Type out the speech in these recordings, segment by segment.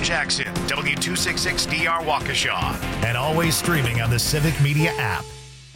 Jackson, W266DR Waukesha, and always streaming on the Civic Media app.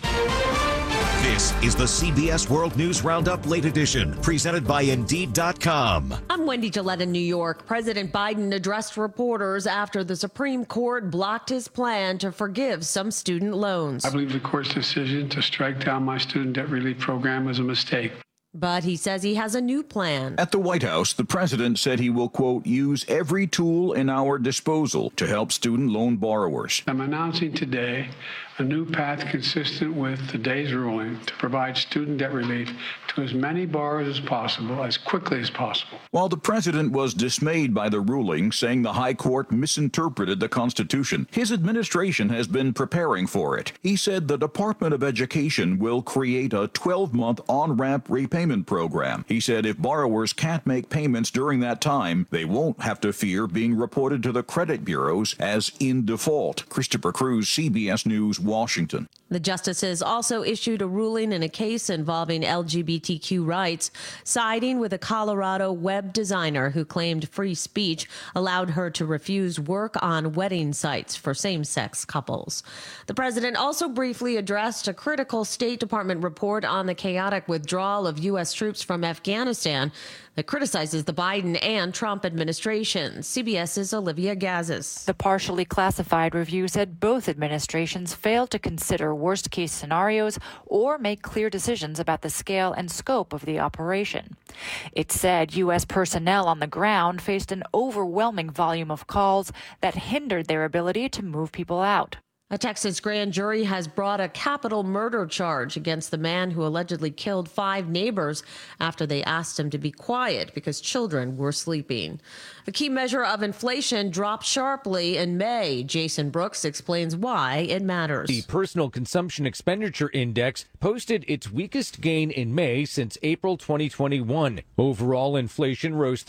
This is the CBS World News Roundup Late Edition, presented by Indeed.com. I'm Wendy Gillette in New York. President Biden addressed reporters after the Supreme Court blocked his plan to forgive some student loans. I believe the court's decision to strike down my student debt relief program was a mistake. But he says he has a new plan. At the White House, the president said he will, quote, use every tool in our disposal to help student loan borrowers. I'm announcing today a new path consistent with today's ruling to provide student debt relief to as many borrowers as possible, as quickly as possible. While the president was dismayed by the ruling, saying the high court misinterpreted the Constitution, his administration has been preparing for it. He said the Department of Education will create a 12-month on-ramp repayment program. He said if borrowers can't make payments during that time, they won't have to fear being reported to the credit bureaus as in default. Christopher Cruz, CBS News, Washington. The justices also issued a ruling in a case involving LGBTQ rights, siding with a Colorado web designer who claimed free speech allowed her to refuse work on wedding sites for same-sex couples. The president also briefly addressed a critical State Department report on the chaotic withdrawal of U.S. troops from Afghanistan that criticizes the Biden and Trump administration. CBS's Olivia Gazis. The partially classified review said both administrations failed to consider worst-case scenarios or make clear decisions about the scale and scope of the operation. It said U.S. personnel on the ground faced an overwhelming volume of calls that hindered their ability to move people out. A Texas grand jury has brought a capital murder charge against the man who allegedly killed 5 neighbors after they asked him to be quiet because children were sleeping. A key measure of inflation dropped sharply in May. Jason Brooks explains why it matters. The Personal Consumption Expenditure Index posted its weakest gain in May since April 2021. Overall inflation rose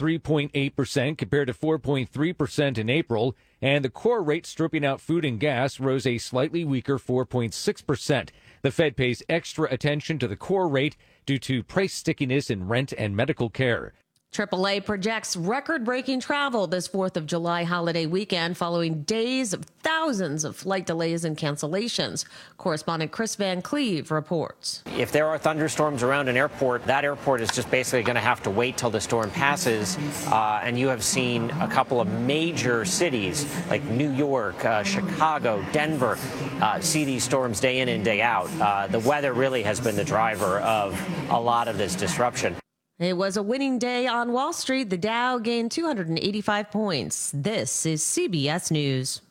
3.8% compared to 4.3% in April. And the core rate stripping out food and gas rose a slightly weaker 4.6%. The Fed pays extra attention to the core rate due to price stickiness in rent and medical care. AAA projects record-breaking travel this 4th of July holiday weekend following days of thousands of flight delays and cancellations. Correspondent Chris Van Cleve reports. If there are thunderstorms around an airport, that airport is just basically going to have to wait till the storm passes. And you have seen a couple of major cities like New York, Chicago, Denver, see these storms day in and day out. The weather really has been the driver of a lot of this disruption. It was a winning day on Wall Street. The Dow gained 285 points. This is CBS News.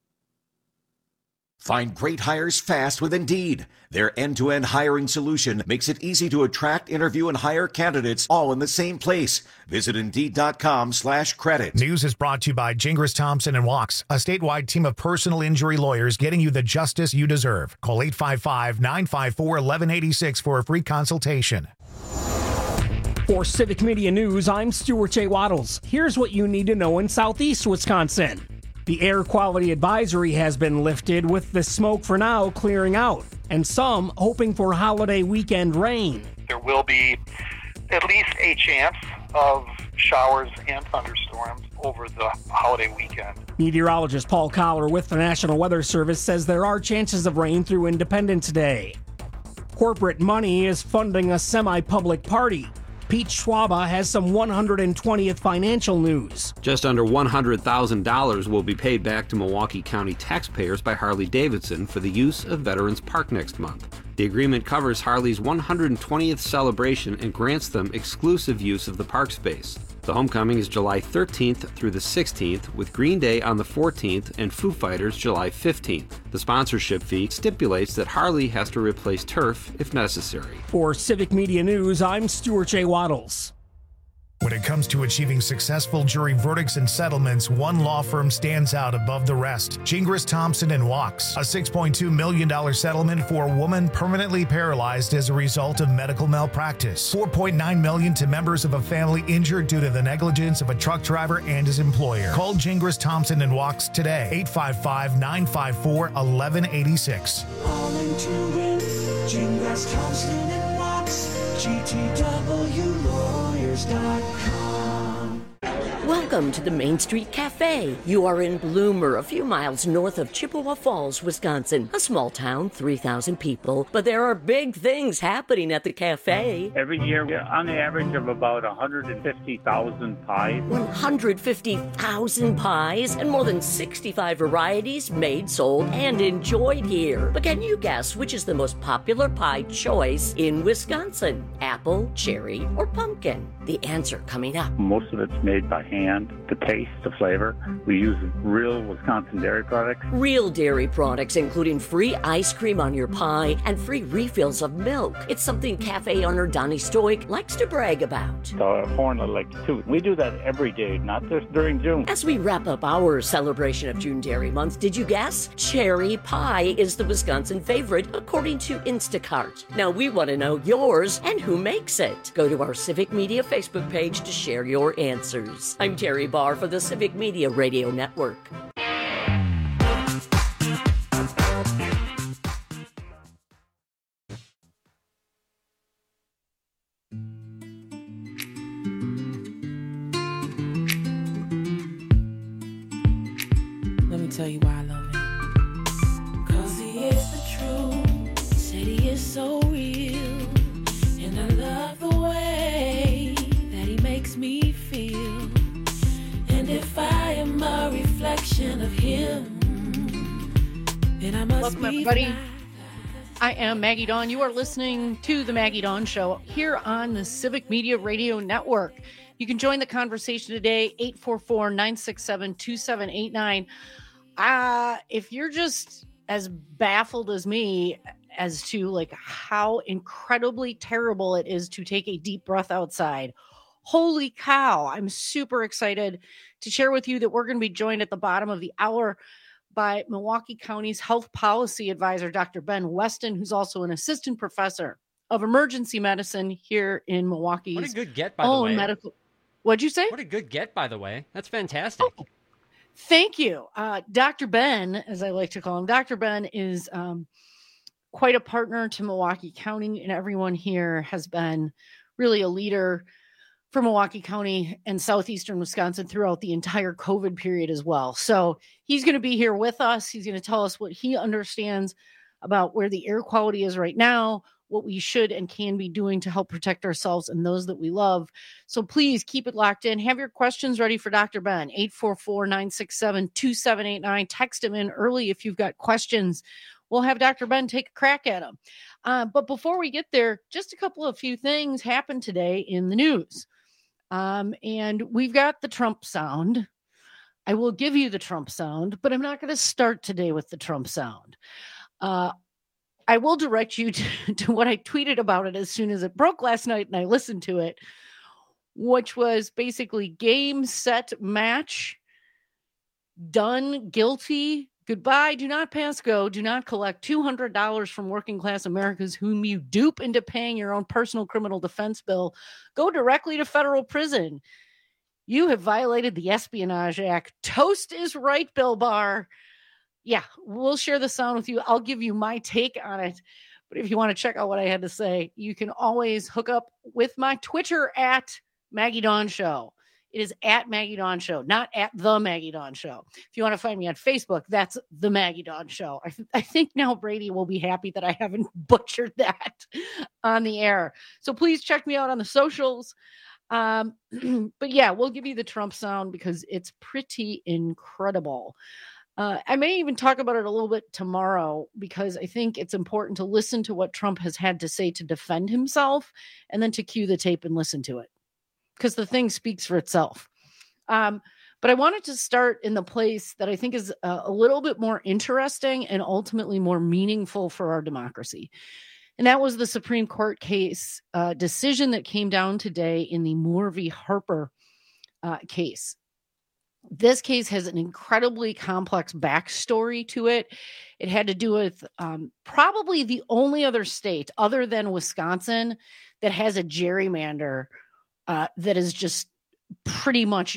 Find great hires fast with Indeed. Their end-to-end hiring solution makes it easy to attract, interview, and hire candidates all in the same place. Visit Indeed.com/credit. News is brought to you by Gingras Thompson & Wachs, a statewide team of personal injury lawyers getting you the justice you deserve. Call 855-954-1186 for a free consultation. For Civic Media News, I'm Stuart J. Waddles. Here's what you need to know in southeast Wisconsin. The air quality advisory has been lifted, with the smoke for now clearing out, and some hoping for holiday weekend rain. There will be at least a chance of showers and thunderstorms over the holiday weekend. Meteorologist Paul Collar with the National Weather Service says there are chances of rain through Independence Day. Corporate money is funding a semi-public party. Pete Schwaba has some 120th financial news. Just under $100,000 will be paid back to Milwaukee County taxpayers by Harley-Davidson for the use of Veterans Park next month. The agreement covers Harley's 120th celebration and grants them exclusive use of the park space. The homecoming is July 13th through the 16th, with Green Day on the 14th and Foo Fighters July 15th. The sponsorship fee stipulates that Harley has to replace turf if necessary. For Civic Media News, I'm Stuart J. Waddles. When it comes to achieving successful jury verdicts and settlements, one law firm stands out above the rest. Gingras Thompson & Wachs, a $6.2 million settlement for a woman permanently paralyzed as a result of medical malpractice. $4.9 million to members of a family injured due to the negligence of a truck driver and his employer. Call Gingras Thompson & Wachs today, 855-954-1186. All into win, Gingras Thompson & Wachs, GTWlawyers.com. Welcome Welcome to the Main Street Cafe. You are in Bloomer, a few miles north of Chippewa Falls, Wisconsin. A small town, 3,000 people, but there are big things happening at the cafe. Every year, on the average of about 150,000 pies. 150,000 pies and more than 65 varieties made, sold, and enjoyed here. But can you guess which is the most popular pie choice in Wisconsin? Apple, cherry, or pumpkin? The answer coming up. Most of it's made by hand. The taste, the flavor. We use real Wisconsin dairy products. Real dairy products, including free ice cream on your pie and free refills of milk. It's something cafe owner Donnie Stoic likes to brag about. The horn of Lake too. We do that every day, not just during June. As we wrap up our celebration of June Dairy Month, did you guess? Cherry pie is the Wisconsin favorite, according to Instacart. Now we want to know yours and who makes it. Go to our Civic Media Facebook page to share your answers. I'm Terry Barr for the Civic Media Radio Network. Let me tell you why I love him. 'Cause he is the truth, said he is so real, and I love the way that he makes me feel. And if I am a reflection of him, then I must Welcome, be everybody. I am Maggie Dawn. You are listening to The Maggie Dawn Show here on the Civic Media Radio Network. You can join the conversation today, 844-967-2789. If you're just as baffled as me as to like how incredibly terrible it is to take a deep breath outside, holy cow, I'm super excited to share with you that we're going to be joined at the bottom of the hour by Milwaukee County's health policy advisor, Dr. Ben Weston, who's also an assistant professor of emergency medicine here in Milwaukee's What a good get, by the way. medical. What'd you say? What a good get, by the way. That's fantastic. Oh, thank you. Dr. Ben, as I like to call him, Dr. Ben is quite a partner to Milwaukee County, and everyone here has been really a leader for Milwaukee County and southeastern Wisconsin throughout the entire COVID period as well. So he's going to be here with us. He's going to tell us what he understands about where the air quality is right now, what we should and can be doing to help protect ourselves and those that we love. So please keep it locked in. Have your questions ready for Dr. Ben, 844-967-2789. Text him in early if you've got questions. We'll have Dr. Ben take a crack at them. But before we get there, just a couple of few things happened today in the news. And we've got the Trump sound. I will give you the Trump sound, but I'm not going to start today with the Trump sound. I will direct you to what I tweeted about it as soon as it broke last night and I listened to it, which was basically game, set, match, done, guilty, goodbye, do not pass go, do not collect $200 from working class Americans whom you dupe into paying your own personal criminal defense bill. Go directly to federal prison. You have violated the Espionage Act. Toast is right, Bill Barr. Yeah, we'll share the sound with you. I'll give you my take on it. But if you want to check out what I had to say, you can always hook up with my Twitter at Maggie Dawn Show. It is at Maggie Dawn Show, not at The Maggie Dawn Show. If you want to find me on Facebook, that's The Maggie Dawn Show. I think now Brady will be happy that I haven't butchered that on the air. So please check me out on the socials. But yeah, we'll give you the Trump sound because it's pretty incredible. I may even talk about it a little bit tomorrow because I think it's important to listen to what Trump has had to say to defend himself and then to cue the tape and listen to it because the thing speaks for itself. But I wanted to start in the place that I think is a little bit more interesting and ultimately more meaningful for our democracy. And that was the Supreme Court case decision that came down today in the Moore v. Harper case. This case has an incredibly complex backstory to it. It had to do with probably the only other state other than Wisconsin that has a gerrymander that is just pretty insane.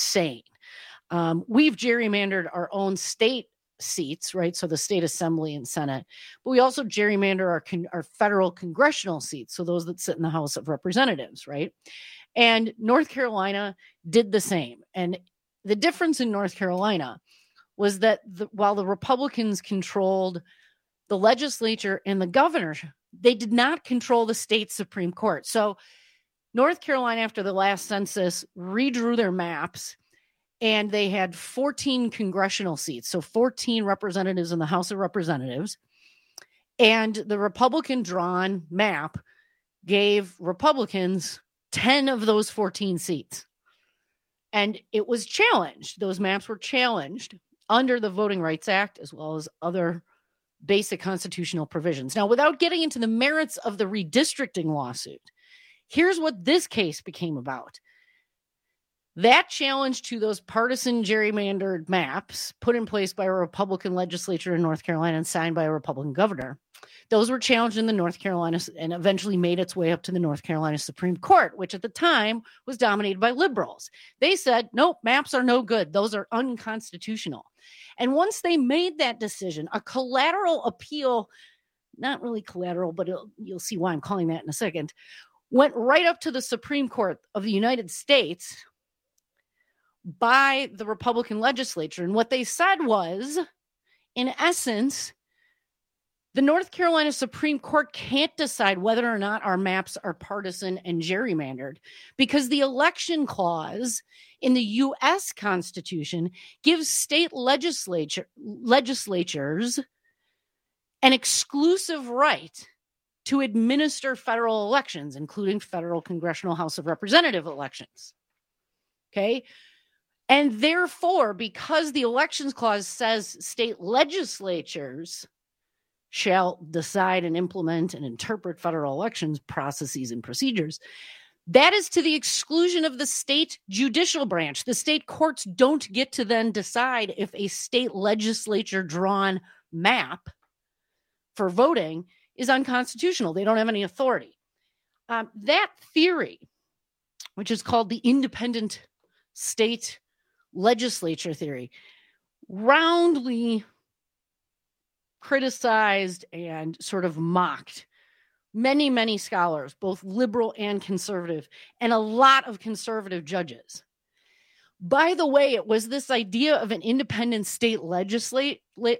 We've gerrymandered our own state seats, right? So the state assembly and Senate, but we also gerrymander our federal congressional seats. So those that sit in the House of Representatives, right? And North Carolina did the same. And the difference in North Carolina was that while the Republicans controlled the legislature and the governor, they did not control the state Supreme Court. So North Carolina, after the last census, redrew their maps, and they had 14 congressional seats, so 14 representatives in the House of Representatives. And the Republican-drawn map gave Republicans 10 of those 14 seats. And it was challenged. Those maps were challenged under the Voting Rights Act, as well as other basic constitutional provisions. Now, without getting into the merits of the redistricting lawsuit, here's what this case became about. That challenge to those partisan gerrymandered maps put in place by a Republican legislature in North Carolina and signed by a Republican governor, those were challenged in the North Carolina and eventually made its way up to the North Carolina Supreme Court, which at the time was dominated by liberals. They said, nope, maps are no good. Those are unconstitutional. And once they made that decision, a collateral appeal, not really collateral, but you'll see why I'm calling that in a second, went right up to the Supreme Court of the United States by the Republican legislature. And what they said was, in essence, the North Carolina Supreme Court can't decide whether or not our maps are partisan and gerrymandered because the election clause in the U.S. Constitution gives state legislatures an exclusive right to administer federal elections, including federal Congressional House of Representative elections. Okay? And therefore, because the elections clause says state legislatures shall decide and implement and interpret federal elections processes and procedures, that is to the exclusion of the state judicial branch. The state courts don't get to then decide if a state legislature drawn map for voting is unconstitutional. They don't have any authority. That theory, which is called the independent state legislature theory, roundly criticized and sort of mocked many, many scholars, both liberal and conservative, and a lot of conservative judges. By the way, it was this idea of an independent state legislature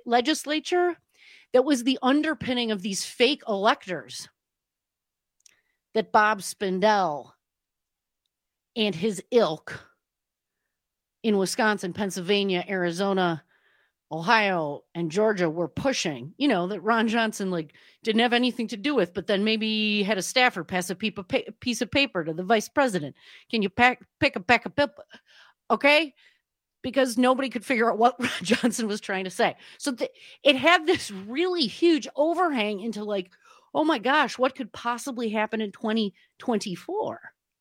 that was the underpinning of these fake electors that Bob Spindell and his ilk in Wisconsin, Pennsylvania, Arizona, Ohio, and Georgia were pushing, that Ron Johnson didn't have anything to do with, but then maybe had a staffer pass a piece of paper to the vice president. Can you pick a pack of paper? Okay? Because nobody could figure out what Ron Johnson was trying to say. So it had this really huge overhang into oh my gosh, what could possibly happen in 2024?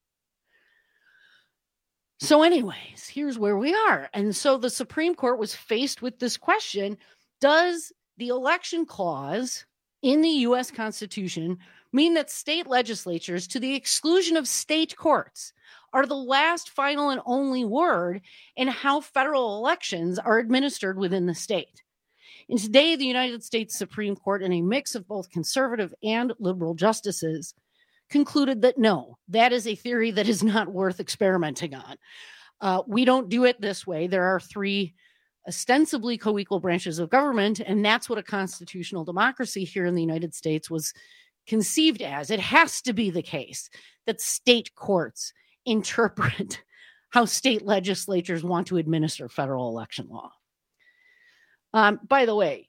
So anyways, here's where we are. And so the Supreme Court was faced with this question: does the election clause in the U.S. Constitution mean that state legislatures, to the exclusion of state courts, are the last, final, and only word in how federal elections are administered within the state? And today, the United States Supreme Court, in a mix of both conservative and liberal justices, concluded that no, that is a theory that is not worth experimenting on. We don't do it this way. There are three ostensibly co-equal branches of government, and that's what a constitutional democracy here in the United States was conceived as. It has to be the case that state courts interpret how state legislatures want to administer federal election law. By the way,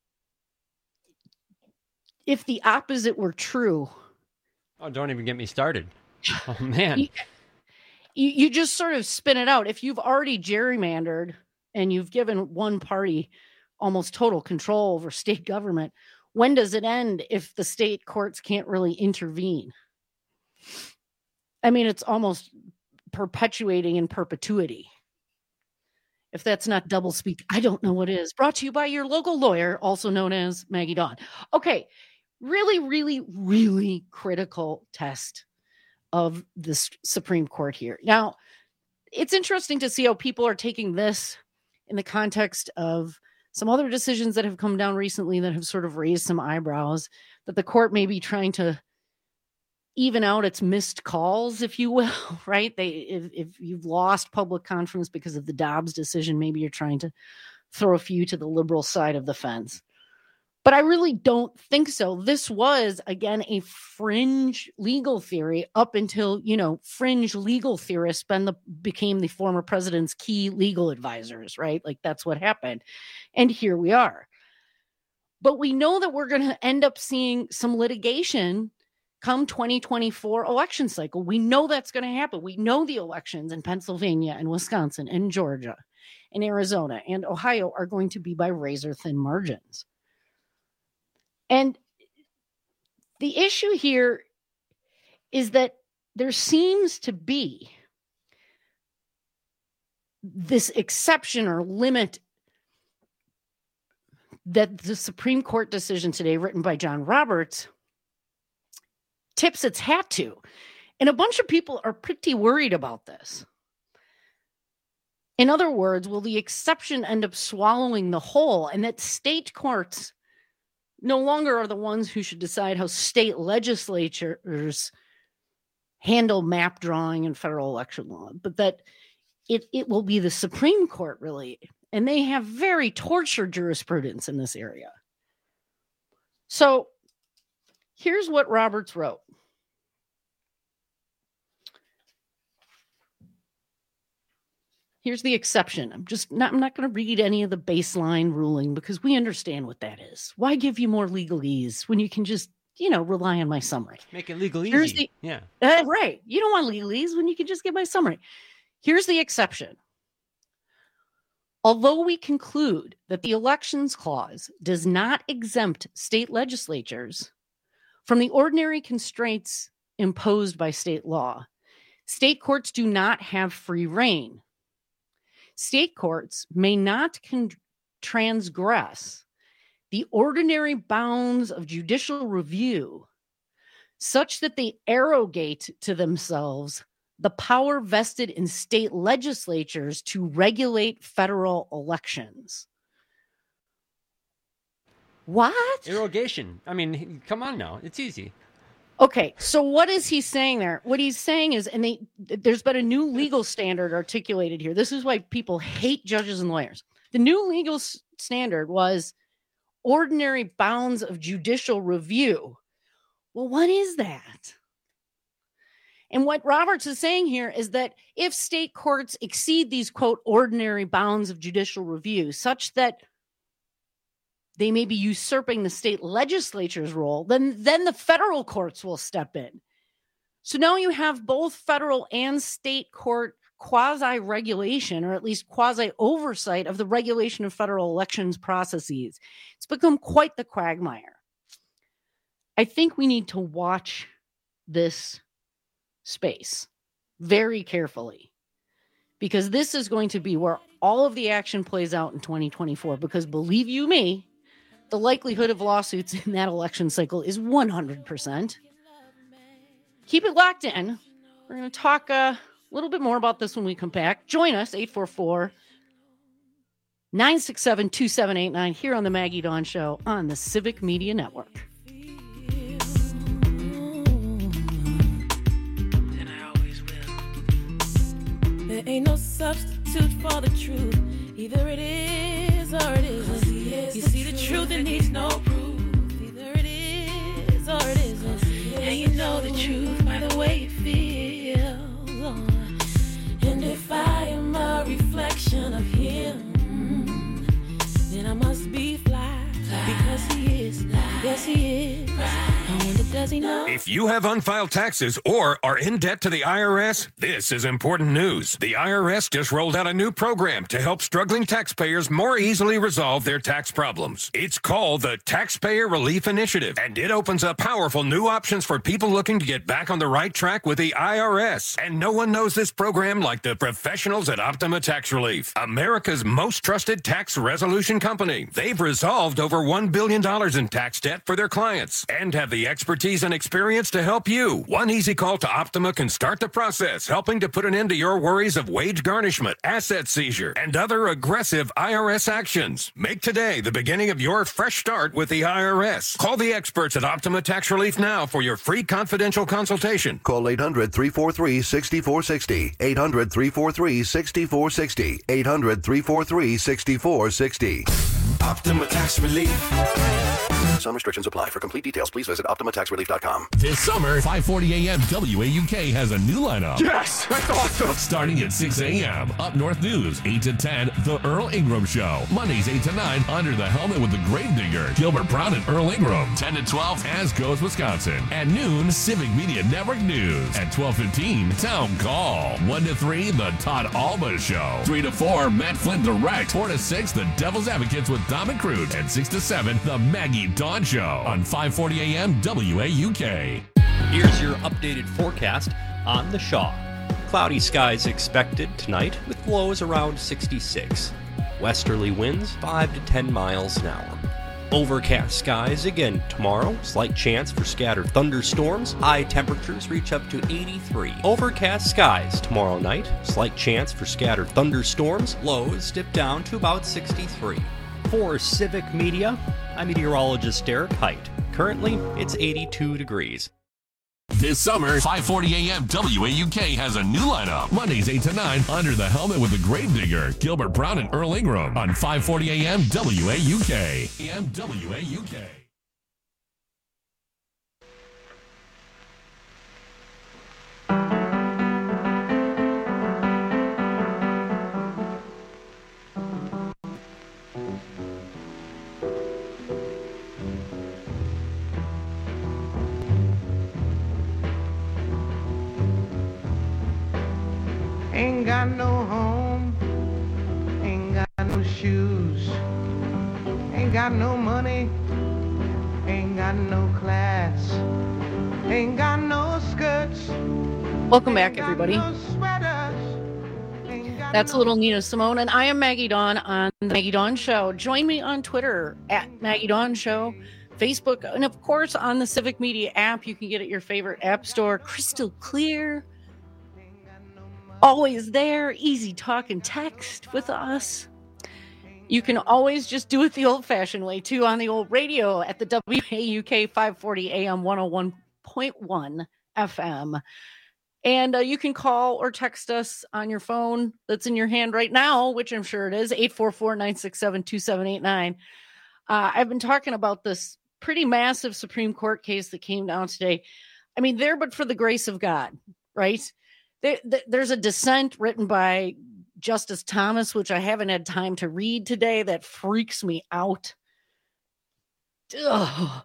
if the opposite were true... Oh, don't even get me started. Oh, man. You just sort of spin it out. If you've already gerrymandered and you've given one party almost total control over state government, when does it end if the state courts can't really intervene? I mean, it's almost perpetuating in perpetuity. If that's not doublespeak, I don't know what is. Brought to you by your local lawyer, also known as Maggie Dawn. Okay. Really, really, really critical test of the Supreme Court here. Now, it's interesting to see how people are taking this in the context of some other decisions that have come down recently that have sort of raised some eyebrows, that the court may be trying to even out its missed calls, if you will, right? If you've lost public confidence because of the Dobbs decision, maybe you're trying to throw a few to the liberal side of the fence. But I really don't think so. This was, again, a fringe legal theory up until, fringe legal theorists became the former president's key legal advisors, right? Like, that's what happened. And here we are. But we know that we're going to end up seeing some litigation come 2024 election cycle. We know that's going to happen. We know the elections in Pennsylvania and Wisconsin and Georgia and Arizona and Ohio are going to be by razor-thin margins. And the issue here is that there seems to be this exception or limit that the Supreme Court decision today, written by John Roberts, tips its hat to. And a bunch of people are pretty worried about this. In other words, will the exception end up swallowing the whole, and that state courts no longer are the ones who should decide how state legislatures handle map drawing and federal election law, but that it will be the Supreme Court, really. And they have very tortured jurisprudence in this area. So here's what Roberts wrote. Here's the exception. I'm not going to read any of the baseline ruling because we understand what that is. Why give you more legalese when you can just, rely on my summary? Make it legal easy. Yeah. Right. You don't want legalese when you can just get my summary. Here's the exception. Although we conclude that the Elections Clause does not exempt state legislatures from the ordinary constraints imposed by state law, state courts do not have free rein. State courts may not transgress the ordinary bounds of judicial review such that they arrogate to themselves the power vested in state legislatures to regulate federal elections. What? Irrogation. I mean, come on now. It's easy. Okay, so what is he saying there? What he's saying is, and there's been a new legal standard articulated here. This is why people hate judges and lawyers. The new legal standard was ordinary bounds of judicial review. Well, what is that? And what Roberts is saying here is that if state courts exceed these, quote, ordinary bounds of judicial review, such that they may be usurping the state legislature's role, then the federal courts will step in. So now you have both federal and state court quasi-regulation, or at least quasi-oversight of the regulation of federal elections processes. It's become quite the quagmire. I think we need to watch this space very carefully, because this is going to be where all of the action plays out in 2024, because believe you me, the likelihood of lawsuits in that election cycle is 100%. Keep it locked in. We're going to talk a little bit more about this when we come back. Join us, 844-967-2789, here on the Maggie Dawn Show on the Civic Media Network. There ain't no substitute for the truth. Either it is or it isn't. You see the truth, it needs no proof. Either it is or it isn't. And you know the truth by the way it feels. And if I am a reflection of him, then I must be fly. Because he is. Yes, he is. I wonder, does he know? If you have unfiled taxes or are in debt to the IRS, this is important news. The IRS just rolled out a new program to help struggling taxpayers more easily resolve their tax problems. It's called the Taxpayer Relief Initiative, and it opens up powerful new options for people looking to get back on the right track with the IRS. And no one knows this program like the professionals at Optima Tax Relief, America's most trusted tax resolution company. They've resolved over $1 billion in tax debt for their clients and have the expertise expertise and experience to help you. One easy call to Optima can start the process, helping to put an end to your worries of wage garnishment, asset seizure, and other aggressive IRS actions. Make today the beginning of your fresh start with the IRS. Call the experts at Optima Tax Relief now for your free confidential consultation. Call 800-343-6460. 800-343-6460. 800-343-6460. Optima Tax Relief. Some restrictions apply. For complete details, please visit OptimaTaxRelief.com. This summer, 540 AM WAUK has a new lineup. Yes! That's awesome! Starting at 6 a.m. Up North News, 8 to 10, The Earl Ingram Show. Mondays, 8 to 9, Under the Helmet with the Grave Digger, Gilbert Brown and Earl Ingram. 10 to 12, As Goes Wisconsin. At noon, Civic Media Network News. At 12:15, Town Call. 1 to 3, The Todd Alba Show. 3 to 4, Matt Flynn Direct. 4 to 6, The Devil's Advocates with Dom and Cruz. And 6 to 7, The Maggie Dawn Show on 540 AM WAUK. Here's your updated forecast on the Shaw. Cloudy skies expected tonight with lows around 66. Westerly winds 5 to 10 miles an hour. Overcast skies again tomorrow. Slight chance for scattered thunderstorms. High temperatures reach up to 83. Overcast skies tomorrow night. Slight chance for scattered thunderstorms. Lows dip down to about 63. For Civic Media, I'm meteorologist Derek Height. Currently, it's 82 degrees. This summer, 540 AM WAUK has a new lineup. Mondays, 8 to 9, Under the Helmet with the Grave Digger, Gilbert Brown and Earl Ingram on 540 AM WAUK. AM WAUK. Ain't got no home, ain't got no shoes, ain't got no money, ain't got no class, ain't got no skirts. Welcome back, everybody. That's a little Nina Simone, and I am Maggie Dawn on the Maggie Dawn Show. Join me on Twitter at Maggie Dawn Show, Facebook, and of course on the Civic Media app. You can get it at your favorite app store. Crystal clear. Always there, easy talk and text with us. You can always just do it the old-fashioned way, too, on the old radio at the WAUK 540 AM 101.1 FM. And you can call or text us on your phone that's in your hand right now, which I'm sure it is, 844-967-2789. I've been talking about this pretty massive Supreme Court case that came down today. I mean, there but for the grace of God, right? There's a dissent written by Justice Thomas, which I haven't had time to read today. That freaks me out. Ugh.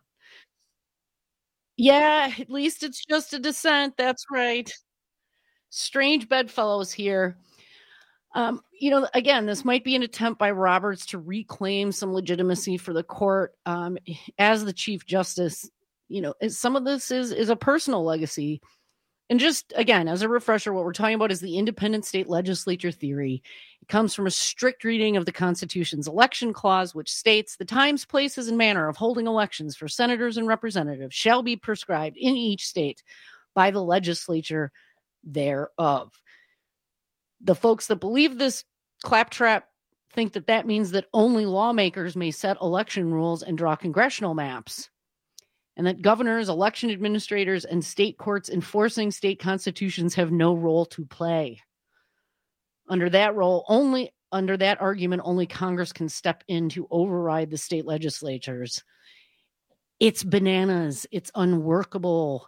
Yeah, at least it's just a dissent. That's right. Strange bedfellows here. Again, this might be an attempt by Roberts to reclaim some legitimacy for the court as the Chief Justice. Some of this is a personal legacy. And just, again, as a refresher, what we're talking about is the independent state legislature theory. It comes from a strict reading of the Constitution's election clause, which states the times, places, and manner of holding elections for senators and representatives shall be prescribed in each state by the legislature thereof. The folks that believe this claptrap think that means that only lawmakers may set election rules and draw congressional maps, and that governors, election administrators, and state courts enforcing state constitutions have no role to play. Under that argument, only Congress can step in to override the state legislatures. It's bananas. It's unworkable.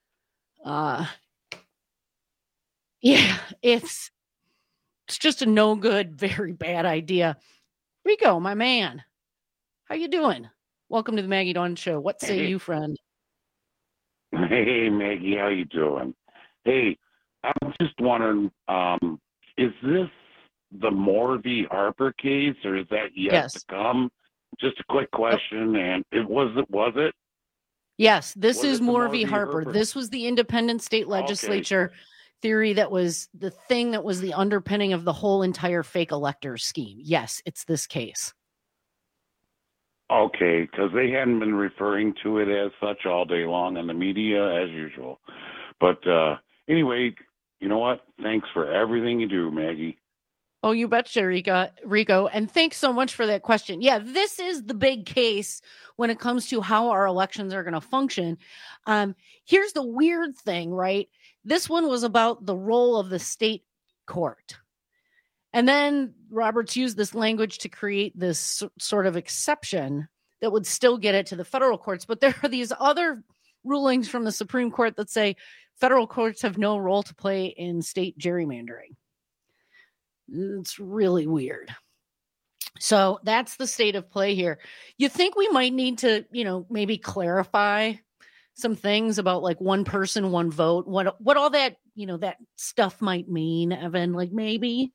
It's just a no good, very bad idea. Rico, my man, how you doing? Welcome to the Maggie Dawn Show. What say you, friend? Hey, Maggie, how you doing? Hey, I'm just wondering, is this the Moore v. Harper case, or is that yet to come? Just a quick question, and was it? Yes, this is Moore v. Harper. This was the independent state legislature theory that was the thing that was the underpinning of the whole entire fake elector scheme. Yes, it's this case. Okay, because they hadn't been referring to it as such all day long in the media as usual. But anyway, you know what? Thanks for everything you do, Maggie. Oh, you betcha, Rico. And thanks so much for that question. Yeah, this is the big case when it comes to how our elections are going to function. Here's the weird thing, right? This one was about the role of the state court. And then Roberts used this language to create this sort of exception that would still get it to the federal courts. But there are these other rulings from the Supreme Court that say federal courts have no role to play in state gerrymandering. It's really weird. So that's the state of play here. You think we might need to, maybe clarify some things about like one person, one vote, what all that, that stuff might mean, Evan, like maybe.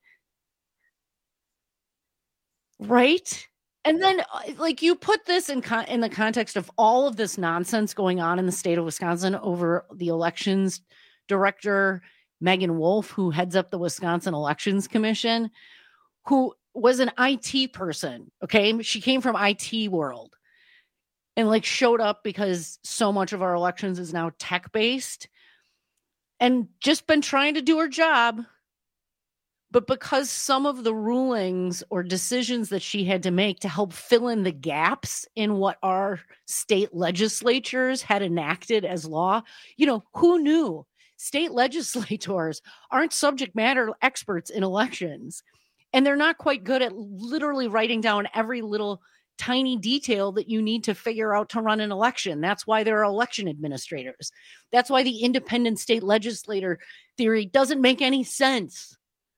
Right? And then like you put this in the context of all of this nonsense going on in the state of Wisconsin over the elections director, Megan Wolf, who heads up the Wisconsin Elections Commission, who was an IT person. Okay. She came from IT world and like showed up because so much of our elections is now tech based and just been trying to do her job. But because some of the rulings or decisions that she had to make to help fill in the gaps in what our state legislatures had enacted as law, who knew? State legislators aren't subject matter experts in elections, and they're not quite good at literally writing down every little tiny detail that you need to figure out to run an election. That's why there are election administrators. That's why the independent state legislator theory doesn't make any sense.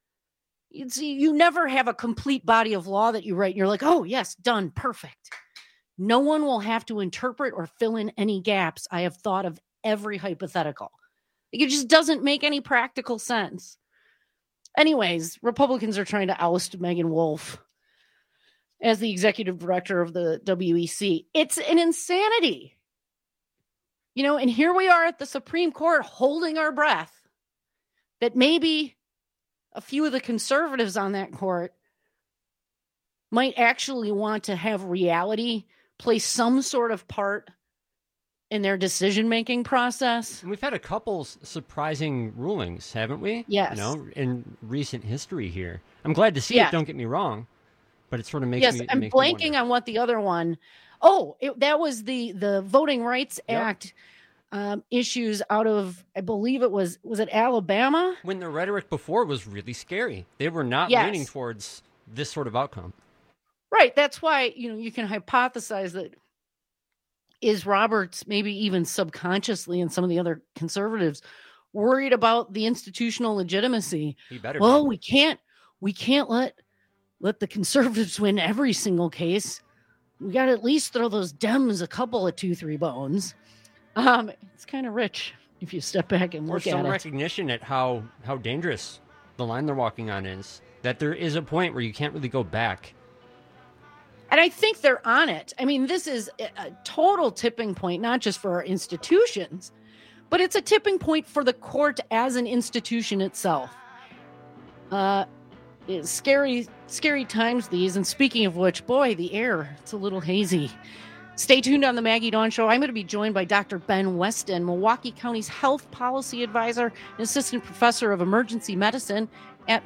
You never have a complete body of law that you write and you're like, oh, yes, done, perfect. No one will have to interpret or fill in any gaps. I have thought of every hypothetical. It just doesn't make any practical sense. Anyways, Republicans are trying to oust Megan Wolf as the executive director of the WEC. It's an insanity. And here we are at the Supreme Court holding our breath that maybe a few of the conservatives on that court might actually want to have reality play some sort of part in their decision-making process. And we've had a couple surprising rulings, haven't we? Yes. In recent history here. I'm glad to see it, don't get me wrong, but it sort of makes me Yes, I'm blanking on what the other one. That was the Voting Rights Act issues out of, I believe it was it Alabama? When the rhetoric before was really scary. They were not leaning towards this sort of outcome. Right. That's why, you can hypothesize that is Roberts maybe even subconsciously and some of the other conservatives worried about the institutional legitimacy. He better well, be. we can't let the conservatives win every single case. We got to at least throw those Dems a couple of 2-3 bones. It's kind of rich if you step back and look at it. Or some recognition at how dangerous the line they're walking on is. That there is a point where you can't really go back. And I think they're on it. I mean, this is a total tipping point, not just for our institutions, but it's a tipping point for the court as an institution itself. It's scary times these. And speaking of which, boy, the air, it's a little hazy. Stay tuned on the Maggie Dawn Show. I'm going to be joined by Dr. Ben Weston, Milwaukee County's Health Policy Advisor and Assistant Professor of Emergency Medicine at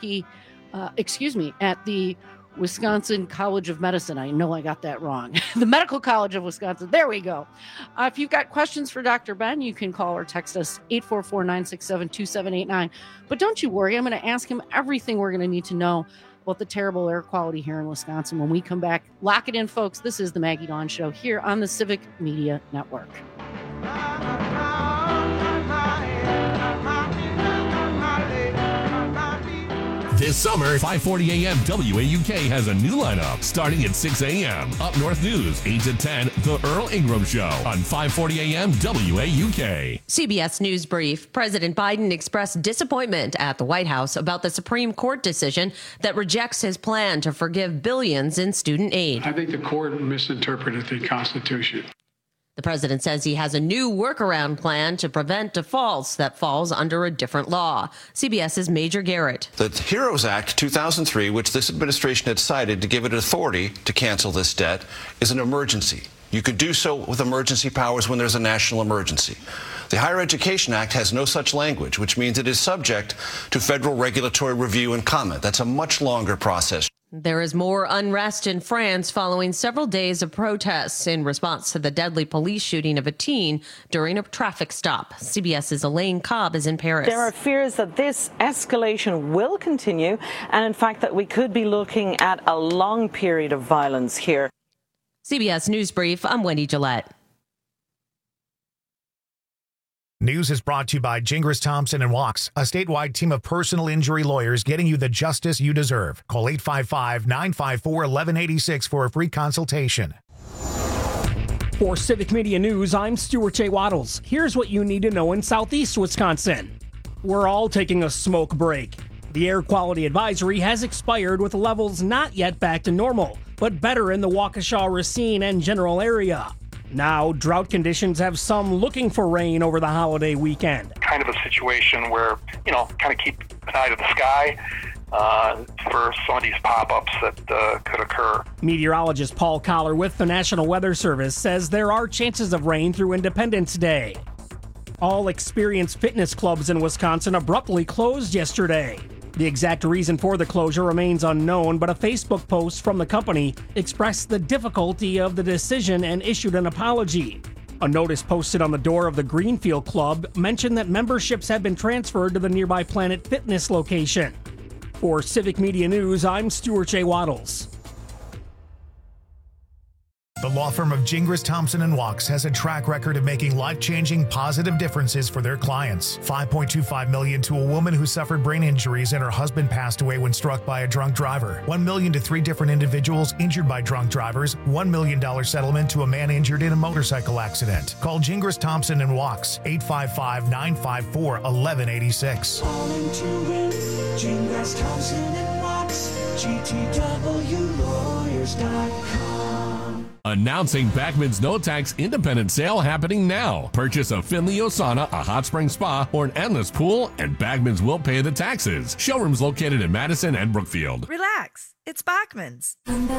at the Wisconsin College of Medicine. I know I got that wrong. The Medical College of Wisconsin. There we go. If you've got questions for Dr. Ben, you can call or text us 844-967-2789. But don't you worry. I'm going to ask him everything we're going to need to know about the terrible air quality here in Wisconsin when we come back. Lock it in, folks. This is the Maggie Dawn Show here on the Civic Media Network. This summer, 5:40 a.m. WAUK has a new lineup starting at 6 a.m. Up North News, 8 to 10, The Earl Ingram Show on 5:40 a.m. WAUK. CBS News Brief. President Biden expressed disappointment at the White House about the Supreme Court decision that rejects his plan to forgive billions in student aid. I think the court misinterpreted the Constitution. The president says he has a new workaround plan to prevent defaults that falls under a different law. CBS's Major Garrett. The HEROES Act 2003, which this administration had cited to give it authority to cancel this debt, is an emergency. You could do so with emergency powers when there's a national emergency. The Higher Education Act has no such language, which means it is subject to federal regulatory review and comment. That's a much longer process. There is more unrest in France following several days of protests in response to the deadly police shooting of a teen during a traffic stop. CBS's Elaine Cobb is in Paris. There are fears that this escalation will continue, and in fact that we could be looking at a long period of violence here. CBS News Brief, I'm Wendy Gillette. News is brought to you by Gingras Thompson and Walks, a statewide team of personal injury lawyers getting you the justice you deserve. Call 855-954-1186 for a free consultation. For Civic Media News, I'm Stuart J. Waddles. Here's what you need to know in Southeast Wisconsin. We're all taking a smoke break. The air quality advisory has expired with levels not yet back to normal, but better in the Waukesha, Racine, and general area. Now, drought conditions have some looking for rain over the holiday weekend. Kind of a situation where, kind of keep an eye to the sky for some of these pop-ups that could occur. Meteorologist Paul Collar with the National Weather Service says there are chances of rain through Independence Day. All Experience fitness clubs in Wisconsin abruptly closed yesterday. The exact reason for the closure remains unknown, but a Facebook post from the company expressed the difficulty of the decision and issued an apology. A notice posted on the door of the Greenfield Club mentioned that memberships had been transferred to the nearby Planet Fitness location. For Civic Media News, I'm Stuart J. Waddles. The law firm of Gingras Thompson and Walks has a track record of making life-changing positive differences for their clients. $5.25 million to a woman who suffered brain injuries and her husband passed away when struck by a drunk driver. $1 million to 3 different individuals injured by drunk drivers. $1 million settlement to a man injured in a motorcycle accident. Call Gingras Thompson and Walks, 855-954-1186. Calling to win, Gingras Thompson and Walks, GTWlawyers.com. Announcing Backman's No Tax Independent Sale happening now. Purchase a Finley Osana, a hot spring spa, or an endless pool, and Backman's will pay the taxes. Showrooms located in Madison and Brookfield. Relax, it's Bachman's.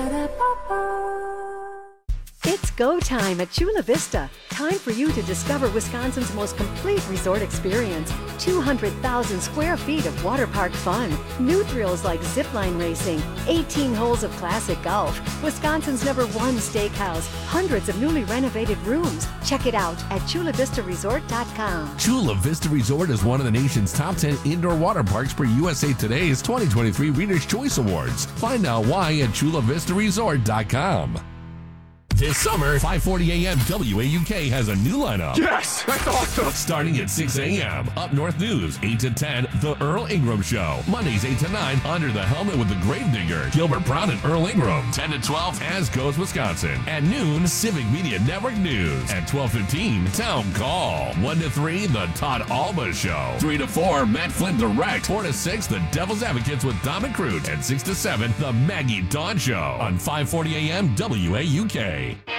It's go time at Chula Vista. Time for you to discover Wisconsin's most complete resort experience. 200,000 square feet of water park fun. New thrills like zipline racing, 18 holes of classic golf, Wisconsin's #1 steakhouse, hundreds of newly renovated rooms. Check it out at ChulaVistaResort.com. Chula Vista Resort is one of the nation's top 10 indoor water parks per USA Today's 2023 Reader's Choice Awards. Find out why at ChulaVistaResort.com. This summer, 5:40 a.m. WAUK has a new lineup. Yes, that's awesome. Starting at 6 a.m. Up North News, 8 to 10, The Earl Ingram Show. Mondays, 8 to 9, Under the Helmet with the Gravedigger, Gilbert Brown and Earl Ingram. 10 to 12, As Goes Wisconsin. At noon, Civic Media Network News. At 12:15, Town Call. 1 to 3, The Todd Alba Show. 3 to 4, Matt Flynn Direct. 4 to 6, The Devil's Advocates with Dom McCroot. And 6 to 7, The Maggie Dawn Show. On 5:40 a.m. WAUK.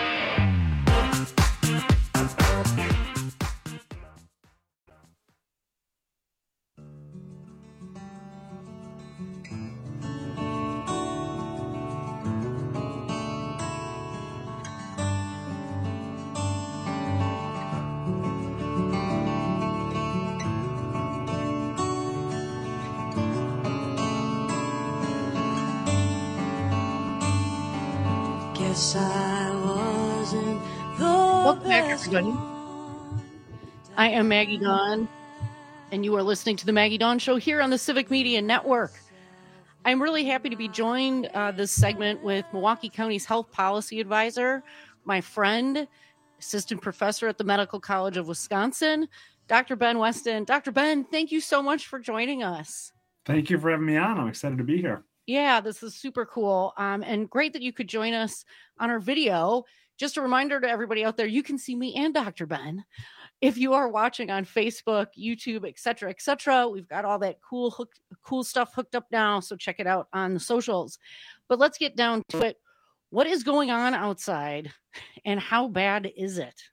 Guess I wasn't the Welcome back, best. everybody. I am Maggie Dawn, and you are listening to the Maggie Dawn Show here on the Civic Media Network. I'm really happy to be joined this segment with Milwaukee County's Health Policy Advisor, my friend, Assistant Professor at the Medical College of Wisconsin, Dr. Ben Weston. Dr. Ben, thank you so much for joining us. Thank you for having me on. I'm excited to be here. Yeah, this is super cool. And great that you could join us on our video. Just a reminder to everybody out there, you can see me and Dr. Ben if you are watching on Facebook, YouTube, etc., etc. We've got all that cool stuff hooked up now, so check it out on the socials. But let's get down to it. What is going on outside, and how bad is it?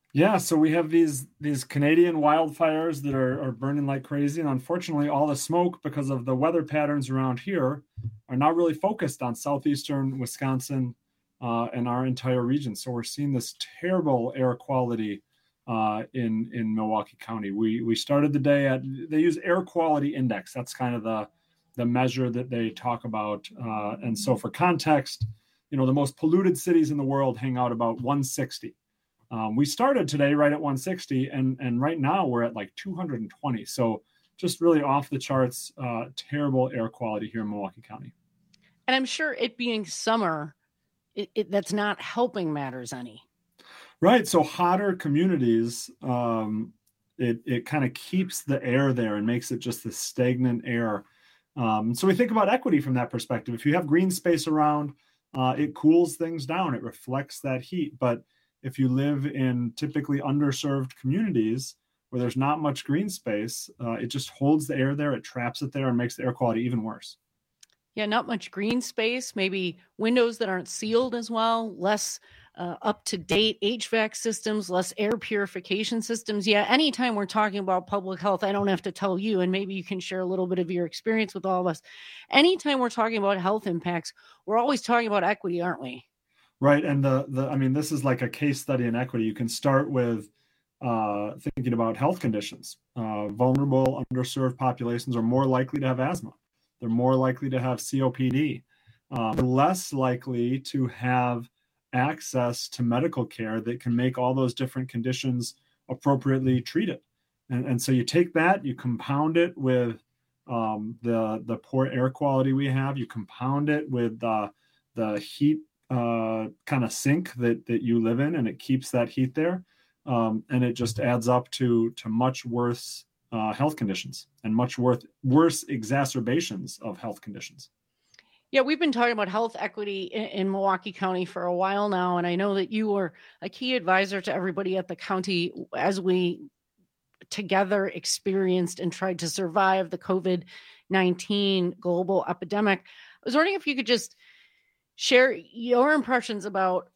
Yeah, so we have these Canadian wildfires that are burning like crazy, and unfortunately, all the smoke, because of the weather patterns around here, are now really focused on southeastern Wisconsin and our entire region. So we're seeing this terrible air quality in Milwaukee County. We started the day they use air quality index. That's kind of the measure that they talk about. And so for context, the most polluted cities in the world hang out about 160. We started today right at 160, and right now we're at like 220. So just really off the charts, terrible air quality here in Milwaukee County. And I'm sure it being summer, that's not helping matters any. Right. So hotter communities, it kind of keeps the air there and makes it just this stagnant air. So we think about equity from that perspective. If you have green space around, it cools things down. It reflects that heat. But if you live in typically underserved communities where there's not much green space, it just holds the air there, it traps it there, and makes the air quality even worse. Yeah, not much green space, maybe windows that aren't sealed as well, less up-to-date HVAC systems, less air purification systems. Yeah, anytime we're talking about public health, I don't have to tell you, and maybe you can share a little bit of your experience with all of us. Anytime we're talking about health impacts, we're always talking about equity, aren't we? Right. And this is like a case study in equity. You can start with thinking about health conditions. Vulnerable, underserved populations are more likely to have asthma. They're more likely to have COPD. They're less likely to have access to medical care that can make all those different conditions appropriately treated. And so you take that, you compound it with the poor air quality we have. You compound it with the heat kind of sink that you live in, and it keeps that heat there. And it just adds up to much worse health conditions and much worse exacerbations of health conditions. Yeah, we've been talking about health equity in Milwaukee County for a while now, and I know that you were a key advisor to everybody at the county as we together experienced and tried to survive the COVID-19 global epidemic. I was wondering if you could just share your impressions about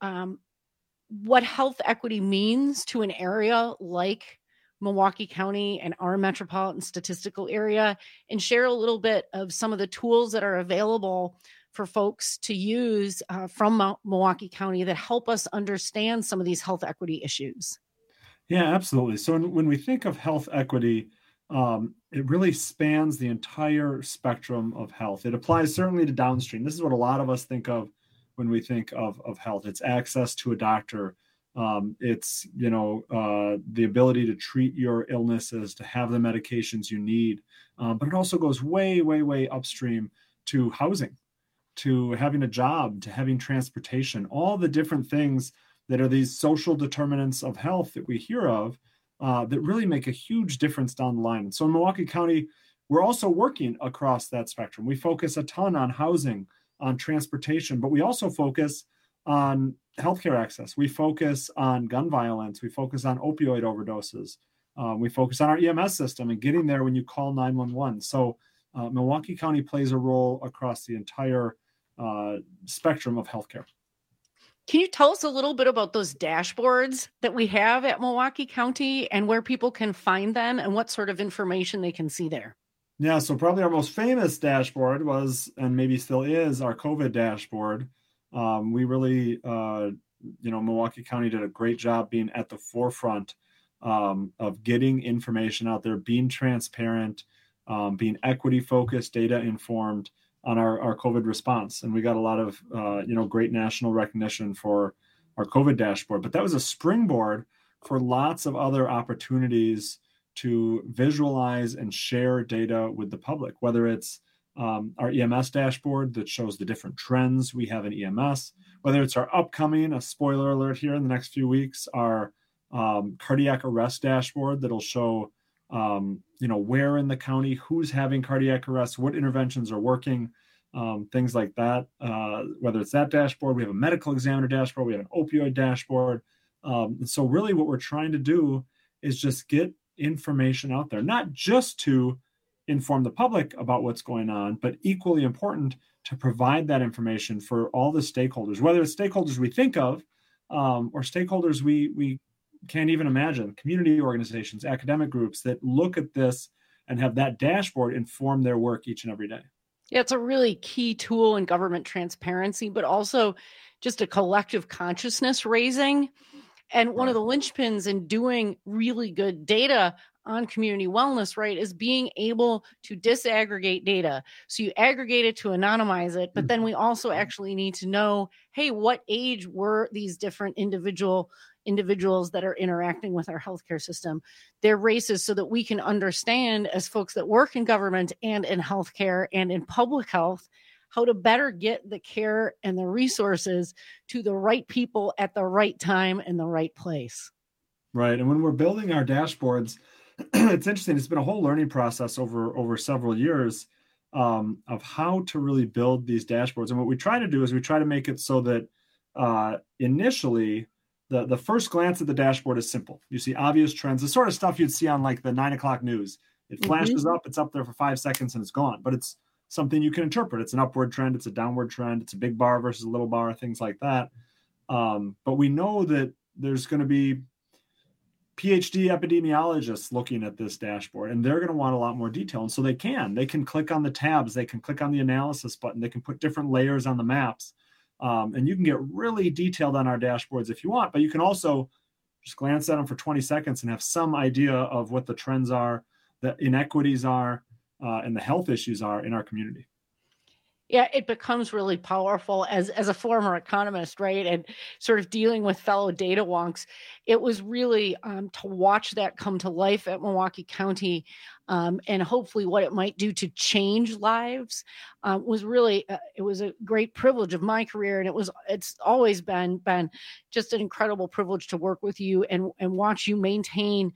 what health equity means to an area like Milwaukee County and our metropolitan statistical area, and share a little bit of some of the tools that are available for folks to use from Milwaukee County that help us understand some of these health equity issues. Yeah, absolutely. So when we think of health equity, it really spans the entire spectrum of health. It applies certainly to downstream. This is what a lot of us think of when we think of health. It's access to a doctor. It's, the ability to treat your illnesses, to have the medications you need. But it also goes way, way, way upstream to housing, to having a job, to having transportation, all the different things that are these social determinants of health that we hear of that really make a huge difference down the line. So in Milwaukee County, we're also working across that spectrum. We focus a ton on housing, on transportation, but we also focus on healthcare access. We focus on gun violence. We focus on opioid overdoses. We focus on our EMS system and getting there when you call 911. So Milwaukee County plays a role across the entire spectrum of healthcare. Can you tell us a little bit about those dashboards that we have at Milwaukee County and where people can find them and what sort of information they can see there? Yeah, so probably our most famous dashboard was, and maybe still is, our COVID dashboard. We really, Milwaukee County did a great job being at the forefront of getting information out there, being transparent, being equity focused, data informed on our COVID response. And we got a lot of, great national recognition for our COVID dashboard. But that was a springboard for lots of other opportunities to visualize and share data with the public, whether it's our EMS dashboard that shows the different trends we have in EMS, whether it's our upcoming, a spoiler alert here in the next few weeks, our cardiac arrest dashboard that'll show, where in the county, who's having cardiac arrest, what interventions are working, things like that. Whether it's that dashboard, we have a medical examiner dashboard, we have an opioid dashboard. So really what we're trying to do is just get information out there, not just to inform the public about what's going on, but equally important to provide that information for all the stakeholders, whether it's stakeholders we think of or stakeholders we can't even imagine community organizations, academic groups that look at this and have that dashboard inform their work each and every day. Yeah, it's a really key tool in government transparency, but also just a collective consciousness raising. And one of the linchpins in doing really good data on community wellness, right, is being able to disaggregate data. So you aggregate it to anonymize it, but then we also actually need to know, hey, what age were these different individuals that are interacting with our healthcare system, their races, so that we can understand, as folks that work in government and in healthcare and in public health, how to better get the care and the resources to the right people at the right time in the right place. Right. And when we're building our dashboards, it's interesting. It's been a whole learning process over several years of how to really build these dashboards. And what we try to do is we try to make it so that initially the first glance at the dashboard is simple. You see obvious trends, the sort of stuff you'd see on like the 9 o'clock news. It flashes up, it's up there for 5 seconds and it's gone. But it's something you can interpret. It's an upward trend, it's a downward trend, it's a big bar versus a little bar, things like that. But we know that there's going to be PhD epidemiologists looking at this dashboard, and they're going to want a lot more detail. And so they can click on the tabs, they can click on the analysis button, they can put different layers on the maps. And you can get really detailed on our dashboards if you want, but you can also just glance at them for 20 seconds and have some idea of what the trends are, the inequities are, and the health issues are in our community. Yeah, it becomes really powerful as a former economist, right? And sort of dealing with fellow data wonks. It was really to watch that come to life at Milwaukee County, and hopefully what it might do to change lives was really, it was a great privilege of my career. And it's always been just an incredible privilege to work with you and watch you maintain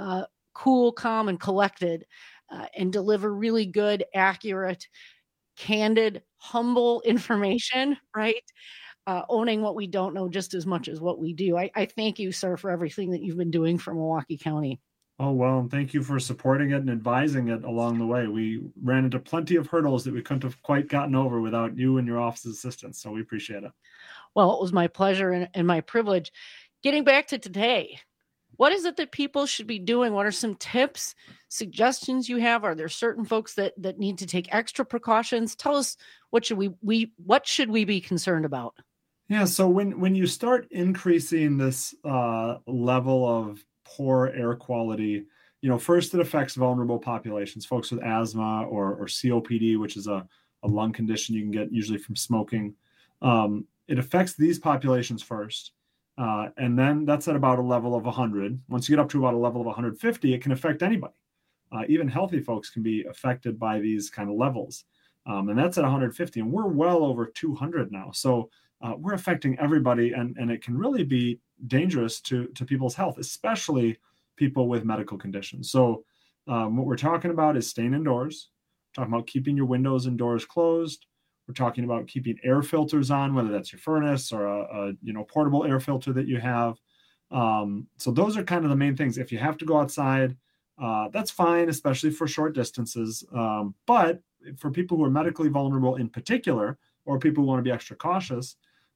cool, calm, and collected, and deliver really good, accurate, candid, humble information, right? Owning what we don't know just as much as what we do. I thank you, sir, for everything that you've been doing for Milwaukee County. Oh, well, and thank you for supporting it and advising it along the way. We ran into plenty of hurdles that we couldn't have quite gotten over without you and your office's assistance, so we appreciate it. Well, it was my pleasure and my privilege. Getting back to today, what is it that people should be doing? What are some tips, suggestions you have? Are there certain folks that need to take extra precautions? Tell us, what should we be concerned about? Yeah, so when you start increasing this level of poor air quality, first it affects vulnerable populations, folks with asthma or COPD, which is a lung condition you can get usually from smoking. It affects these populations first. And then that's at about a level of 100. Once you get up to about a level of 150, it can affect anybody. Even healthy folks can be affected by these kind of levels. And that's at 150. And we're well over 200 now. So we're affecting everybody. And it can really be dangerous to people's health, especially people with medical conditions. So what we're talking about is staying indoors. We're talking about keeping your windows and doors closed. We're talking about keeping air filters on, whether that's your furnace or a portable air filter that you have. So those are kind of the main things. If you have to go outside, that's fine, especially for short distances. But for people who are medically vulnerable in particular, or people who want to be extra cautious,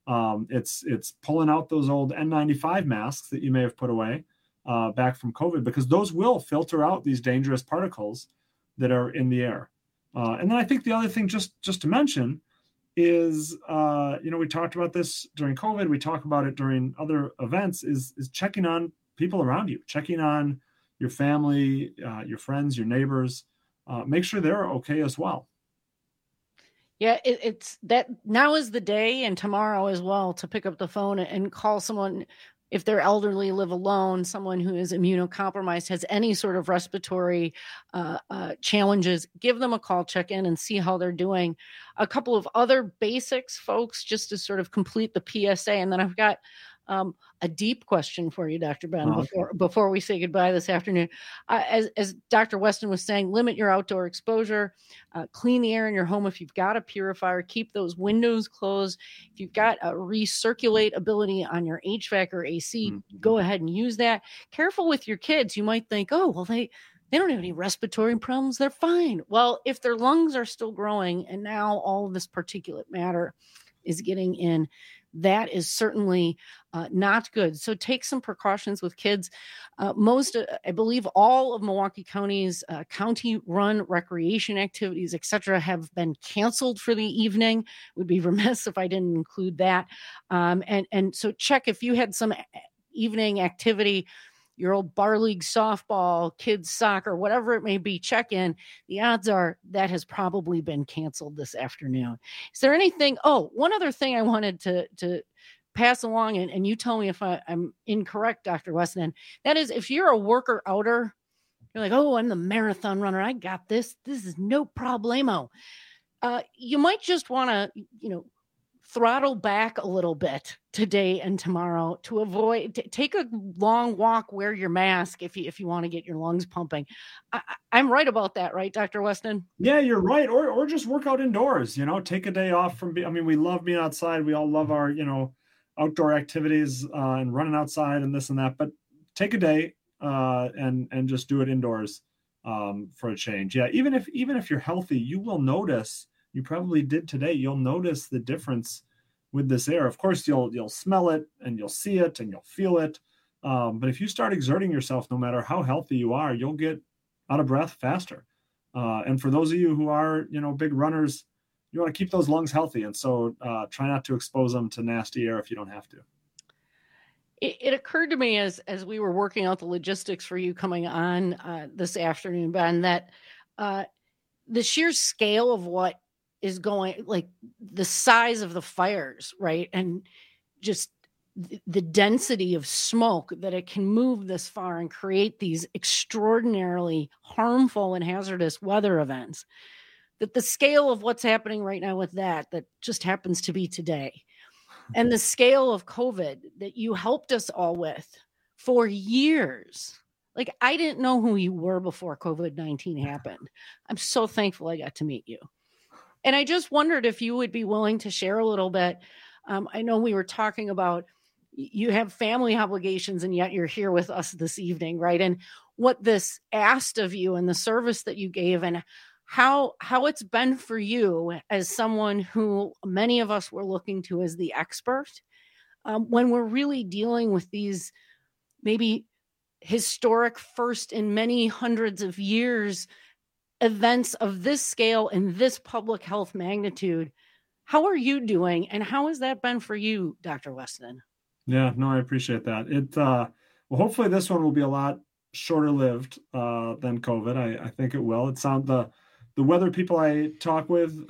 it's pulling out those old N95 masks that you may have put away back from COVID, because those will filter out these dangerous particles that are in the air. And then I think the other thing just to mention is, we talked about this during COVID, we talk about it during other events, is checking on people around you, checking on your family, your friends, your neighbors, make sure they're okay as well. Yeah, it's that now is the day, and tomorrow as well, to pick up the phone and call someone. If they're elderly, live alone, someone who is immunocompromised, has any sort of respiratory challenges, give them a call, check in, and see how they're doing. A couple of other basics, folks, just to sort of complete the PSA. And then I've got a deep question for you, Dr. Ben, before we say goodbye this afternoon. As Dr. Weston was saying, limit your outdoor exposure, clean the air in your home. If you've got a purifier, keep those windows closed. If you've got a recirculate ability on your HVAC or AC, go ahead and use that. Careful with your kids. You might think, oh, well, they don't have any respiratory problems. They're fine. Well, if their lungs are still growing and now all of this particulate matter is getting in. That is certainly not good. So take some precautions with kids. I believe all of Milwaukee County's county-run recreation activities, etc., have been canceled for the evening. Would be remiss if I didn't include that. And so check if you had some evening activity, your old bar league softball, kids soccer, whatever it may be, check in. The odds are that has probably been canceled this afternoon. Is there anything? Oh, one other thing I wanted to pass along, and you tell me if I'm incorrect, Dr. Weston. That is, if you're a worker outer, you're like, oh, I'm the marathon runner. I got this. This is no problemo. You might just want to, throttle back a little bit today and tomorrow to avoid, take a long walk, wear your mask if you want to get your lungs pumping. I'm right about that, right, Dr. Weston? Yeah, you're right. Or just work out indoors, take a day off from, we love being outside. We all love our, outdoor activities and running outside and this and that, but take a day and just do it indoors for a change. Yeah. Even if you're healthy, you will notice, you probably did today, you'll notice the difference with this air. Of course, you'll smell it and you'll see it and you'll feel it. But if you start exerting yourself, no matter how healthy you are, you'll get out of breath faster. And for those of you who are, big runners, you want to keep those lungs healthy. And so try not to expose them to nasty air if you don't have to. It occurred to me as we were working out the logistics for you coming on this afternoon, Ben, that the sheer scale of what is going, like the size of the fires, right? And just the density of smoke that it can move this far and create these extraordinarily harmful and hazardous weather events, that the scale of what's happening right now with that just happens to be today, and the scale of COVID that you helped us all with for years. Like, I didn't know who you were before COVID-19 happened. I'm so thankful I got to meet you. And I just wondered if you would be willing to share a little bit. I know we were talking about you have family obligations and yet you're here with us this evening, right? And what this asked of you and the service that you gave and how it's been for you as someone who many of us were looking to as the expert when we're really dealing with these maybe historic first in many hundreds of years events of this scale and this public health magnitude. How are you doing? And how has that been for you, Dr. Weston? Yeah, no, I appreciate that. Well, hopefully this one will be a lot shorter lived than COVID. I think it will. The weather people I talk with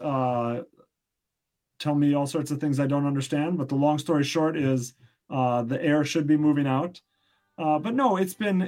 tell me all sorts of things I don't understand, but the long story short is the air should be moving out. But no, it's been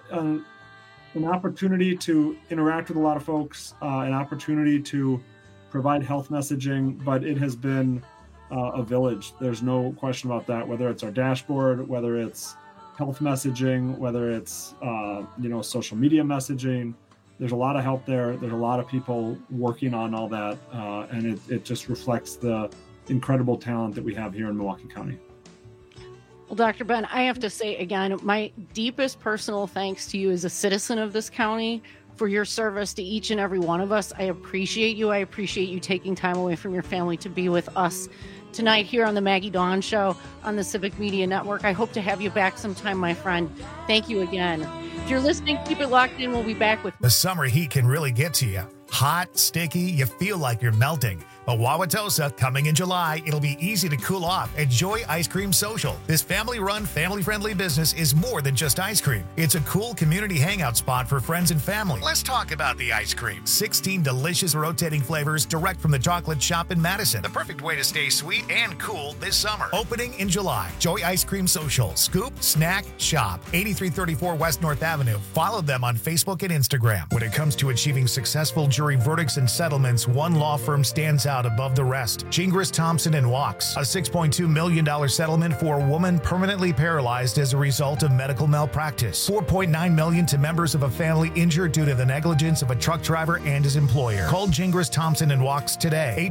an opportunity to interact with a lot of folks, an opportunity to provide health messaging, but it has been a village. There's no question about that, whether it's our dashboard, whether it's health messaging, whether it's, social media messaging. There's a lot of help there. There's a lot of people working on all that. And it just reflects the incredible talent that we have here in Milwaukee County. Well, Dr. Ben, I have to say again, my deepest personal thanks to you as a citizen of this county for your service to each and every one of us. I appreciate you. I appreciate you taking time away from your family to be with us tonight here on the Maggie Dawn Show on the Civic Media Network. I hope to have you back sometime, my friend. Thank you again. If you're listening, keep it locked in. We'll be back with the summer heat can really get to you. Hot, sticky, you feel like you're melting. But Wauwatosa, coming in July, it'll be easy to cool off at Joy Ice Cream Social. This family-run, family-friendly business is more than just ice cream. It's a cool community hangout spot for friends and family. Let's talk about the ice cream. 16 delicious rotating flavors direct from the chocolate shop in Madison. The perfect way to stay sweet and cool this summer. Opening in July. Joy Ice Cream Social. Scoop, snack, shop. 8334 West North Avenue. Follow them on Facebook and Instagram. When it comes to achieving successful jury verdicts and settlements, one law firm stands out above the rest. Gingras, Thompson & Wachs. A $6.2 million settlement for a woman permanently paralyzed as a result of medical malpractice. $4.9 million to members of a family injured due to the negligence of a truck driver and his employer. Call Gingras, Thompson & Wachs today.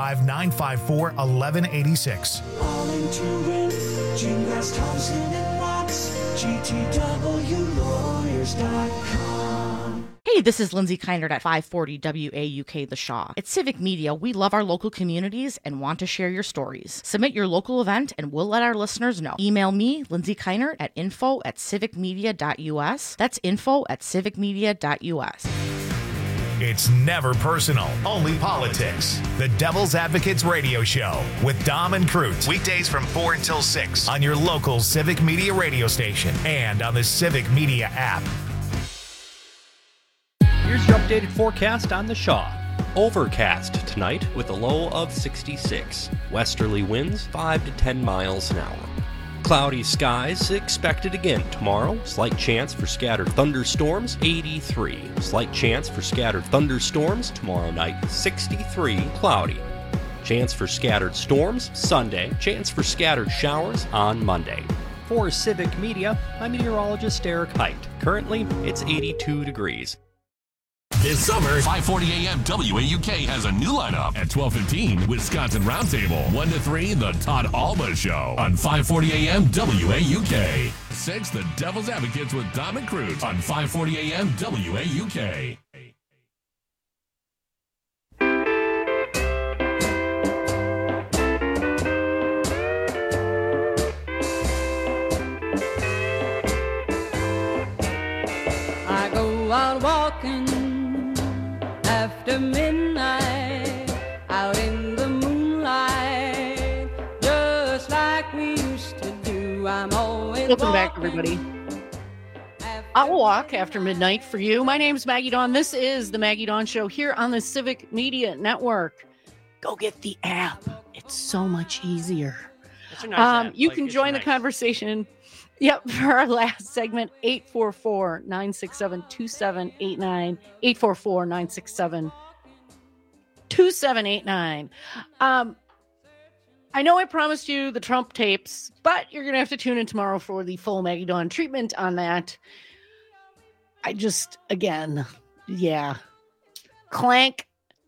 855-954-1186. All into it. Gingras, Thompson & Wachs. GTWlawyers.com. Hey, Hey, this is Lindsay Keinert at 540 WAUK The Shaw. At Civic Media, we love our local communities and want to share your stories. Submit your local event and we'll let our listeners know. Email me, Lindsay Keinert, at info@civicmedia.us. That's info@civicmedia.us. It's never personal, only politics. The Devil's Advocates Radio Show with Dom and Cruz. Weekdays from 4 until 6 on your local Civic Media radio station and on the Civic Media app. Here's your updated forecast on the Shaw. Overcast tonight with a low of 66. Westerly winds 5 to 10 miles an hour. Cloudy skies expected again tomorrow. Slight chance for scattered thunderstorms, 83. Slight chance for scattered thunderstorms tomorrow night, 63. Cloudy. Chance for scattered storms Sunday. Chance for scattered showers on Monday. For Civic Media, I'm meteorologist Eric Height. Currently, it's 82 degrees. This summer, 540 AM WAUK has a new lineup. At 12:15, Wisconsin Roundtable. 1 to 3, The Todd Alba Show. On 540 AM WAUK. 6, The Devil's Advocates with Dom and Cruz. On 540 AM WAUK. I go out walking after midnight, out in the moonlight, just like we used to do. I'm always Welcome back, everybody. I'll walk after midnight for you. My name's Maggie Dawn. This is the Maggie Dawn Show here on the Civic Media Network. Go get the app. It's so much easier. It's a nice app. You can join the conversation. Yep, for our last segment, 844-967-2789, 844-967-2789. I know I promised you the Trump tapes, but you're going to have to tune in tomorrow for the full Maggie Dawn treatment on that. I just, again, yeah. Clank.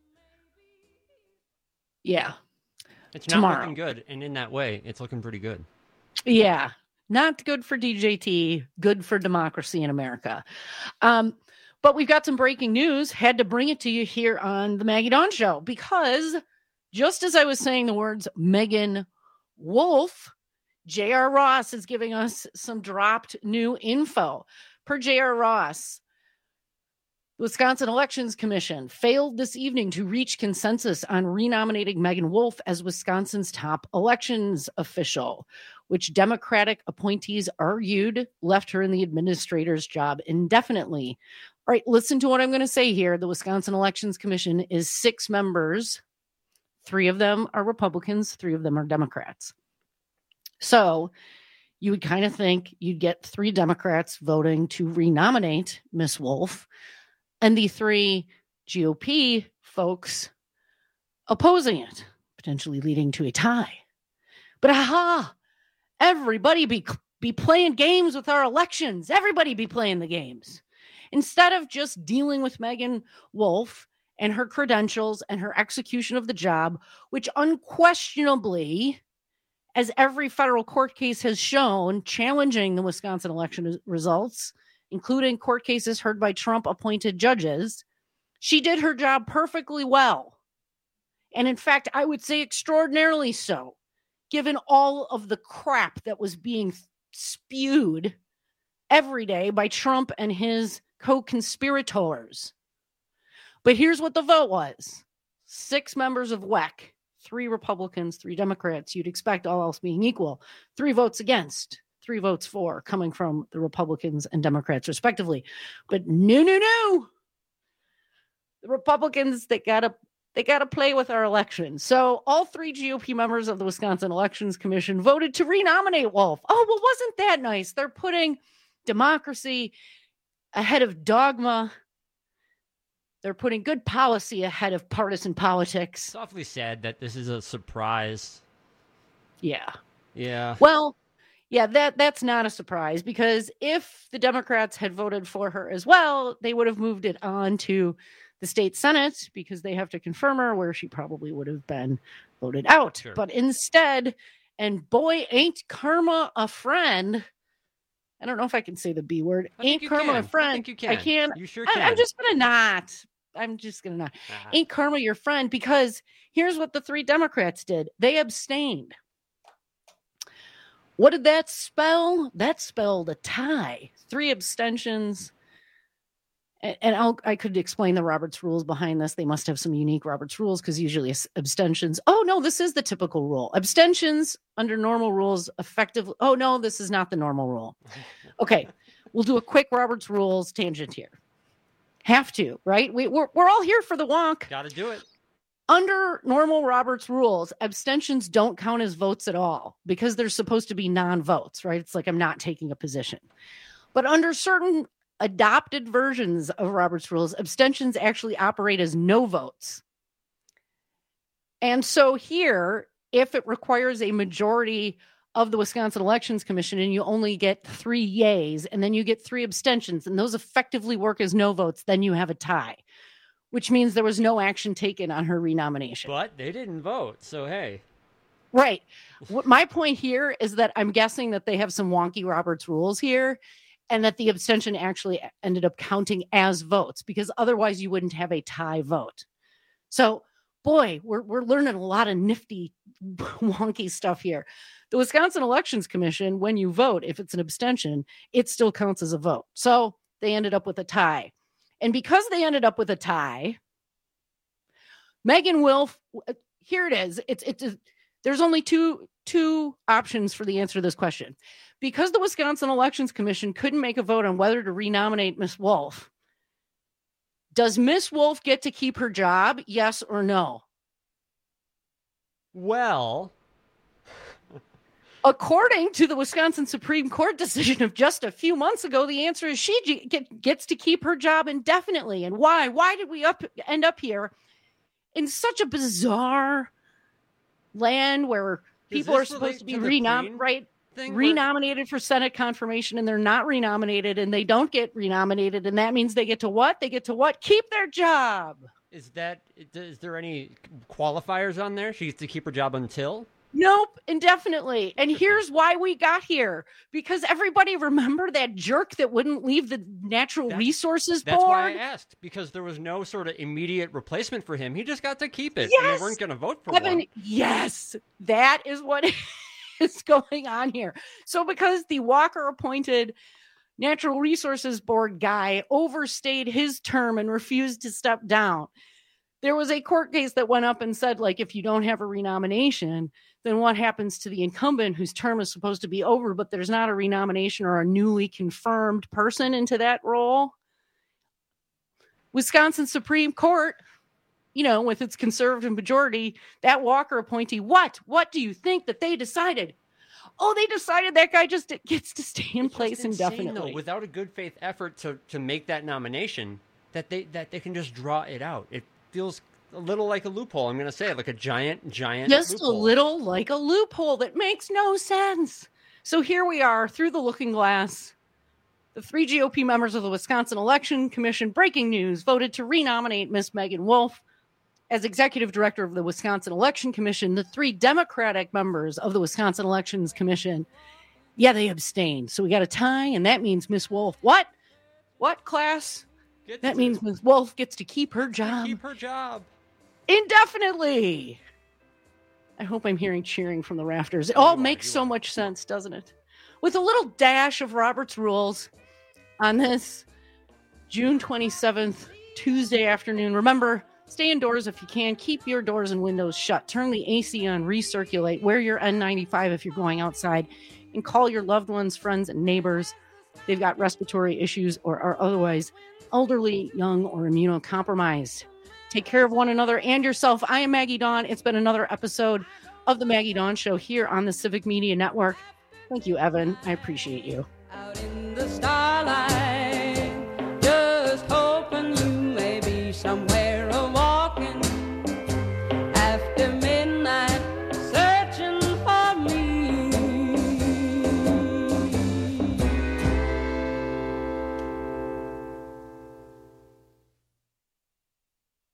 Yeah. It's not looking good, and in that way, it's looking pretty good. Yeah. Not good for DJT, good for democracy in America. But we've got some breaking news. Had to bring it to you here on the Maggie Dawn Show because just as I was saying the words Megan Wolf, J.R. Ross is giving us some dropped new info. Per J.R. Ross, the Wisconsin Elections Commission failed this evening to reach consensus on renominating Megan Wolf as Wisconsin's top elections official, which Democratic appointees argued left her in the administrator's job indefinitely. All right, listen to what I'm going to say here. The Wisconsin Elections Commission is 6 members. 3 of them are Republicans, 3 of them are Democrats. So you would kind of think you'd get 3 Democrats voting to renominate Miss Wolf and the 3 GOP folks opposing it, potentially leading to a tie. But everybody be playing games with our elections. Everybody be playing the games. Instead of just dealing with Megan Wolf and her credentials and her execution of the job, which unquestionably, as every federal court case has shown, challenging the Wisconsin election results, including court cases heard by Trump-appointed judges, she did her job perfectly well. And in fact, I would say extraordinarily so, given all of the crap that was being spewed every day by Trump and his co-conspirators. But here's what the vote was. 6 members of WEC, 3 Republicans, 3 Democrats. You'd expect all else being equal. 3 votes against, 3 votes for, coming from the Republicans and Democrats respectively. But no. The Republicans, they got to play with our elections. So all 3 GOP members of the Wisconsin Elections Commission voted to renominate Wolf. Oh, well, wasn't that nice? They're putting democracy ahead of dogma. They're putting good policy ahead of partisan politics. It's awfully sad that this is a surprise. Yeah. Yeah. Well, yeah, that's not a surprise because if the Democrats had voted for her as well, they would have moved it on to the state Senate because they have to confirm her where she probably would have been voted out. Sure. But instead, and boy, ain't karma a friend, I don't know if I can say the B word. I think Ain't you Karma can. a friend? I think you can. I can. You sure I'm can. just gonna not. I'm just gonna not. Ain't Karma your friend? Because here's what the 3 Democrats did. They abstained. What did that spell? That spelled a tie. 3 abstentions. And I could explain the Roberts rules behind this. They must have some unique Roberts rules because usually abstentions. Oh, no, this is the typical rule. Abstentions under normal rules effectively. Oh, no, this is not the normal rule. Okay, we'll do a quick Roberts rules tangent here. Have to, right? We're all here for the wonk. Got to do it. Under normal Roberts rules, abstentions don't count as votes at all because they're supposed to be non-votes, right? It's like I'm not taking a position. But under certain adopted versions of Roberts rules, abstentions actually operate as no votes. And so here, if it requires a majority of the Wisconsin Elections Commission and you only get 3 yays and then you get 3 abstentions and those effectively work as no votes, then you have a tie, which means there was no action taken on her renomination. But they didn't vote, so hey. Right. My point here is that I'm guessing that they have some wonky Roberts rules here and that the abstention actually ended up counting as votes because otherwise you wouldn't have a tie vote. So, boy, we're learning a lot of nifty, wonky stuff here. The Wisconsin Elections Commission, when you vote, if it's an abstention, it still counts as a vote. So they ended up with a tie. And because they ended up with a tie, Megan Wolf, here it is. There's only two options for the answer to this question. Because the Wisconsin Elections Commission couldn't make a vote on whether to renominate Miss Wolf, does Miss Wolf get to keep her job? Yes or no? Well, according to the Wisconsin Supreme Court decision of just a few months ago, the answer is she gets to keep her job indefinitely. And why? Why did we end up here in such a bizarre land where people are supposed to be renominated for Senate confirmation and they're not renominated and they don't get renominated. And that means they get to what? They get to what? Keep their job. Is there any qualifiers on there? She gets to keep her job until? Nope, indefinitely. And here's why we got here. Because everybody remember that jerk that wouldn't leave the Natural Resources Board? That's why I asked. Because there was no sort of immediate replacement for him. He just got to keep it. Yes! And they weren't going to vote for Evan, one. yes, that is what is going on here. So because the Walker-appointed Natural Resources Board guy overstayed his term and refused to step down, there was a court case that went up and said, like, if you don't have a renomination, then what happens to the incumbent whose term is supposed to be over, but there's not a renomination or a newly confirmed person into that role? Wisconsin Supreme Court, with its conservative majority, that Walker appointee, what do you think that they decided? Oh, they decided that guy just gets to stay in place indefinitely. Though, without a good faith effort to make that nomination, that they can just draw it out. It feels a little like a loophole. I'm going to say it, like a giant just loophole. A little like a loophole that makes no sense. So here we are through the looking glass. The 3 GOP members of the Wisconsin Election Commission, breaking news, voted to renominate Miss Megan Wolf as executive director of the Wisconsin Election Commission. The 3 Democratic members of the Wisconsin Elections Commission, they abstained. So we got a tie, and that means Miss Wolf, what class? That means Miss Wolf gets to keep her job. Indefinitely. I hope I'm hearing cheering from the rafters. It all makes so much sense, doesn't it? With a little dash of Robert's rules on this June 27th, Tuesday afternoon. Remember, stay indoors if you can. Keep your doors and windows shut. Turn the AC on, recirculate. Wear your N95 if you're going outside. And call your loved ones, friends, and neighbors. They've got respiratory issues or are otherwise elderly, young, or immunocompromised. Take care of one another and yourself. I am Maggie Dawn. It's been another episode of the Maggie Dawn Show here on the Civic Media Network. Thank you, Evan. I appreciate you. Out in the starlight, just hoping you may be somewhere a-walking after midnight, searching for me.